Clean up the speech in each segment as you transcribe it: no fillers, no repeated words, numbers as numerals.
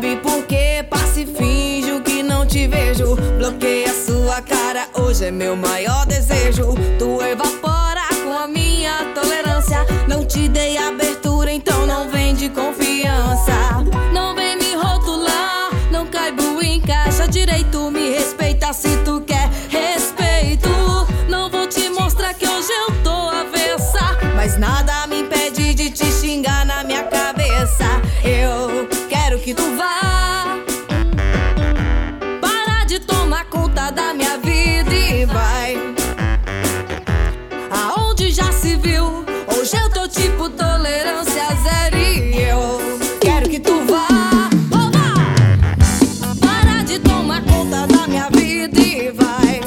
sabe por quê? Passe e finjo que não te vejo. Bloqueia sua cara, hoje é meu maior desejo. Tu evapora com a minha tolerância. Não te dei abertura, então não vem de confiança. Não vem me rotular, não caibo em caixa direito. Me respeita se tu quer respeito. Não vou te mostrar que hoje eu tô avessa, mas nada me impede de te xingar na minha cabeça. Eu quero que tu vá, para de tomar conta da minha vida e vai aonde já se viu. Hoje eu tô tipo tolerância zero e eu quero que tu vá. Para de tomar conta da minha vida e vai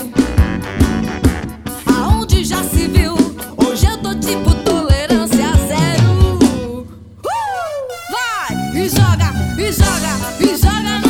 aonde já se viu. Hoje eu tô tipo tolerância zero. Vai! E joga, e joga, e joga.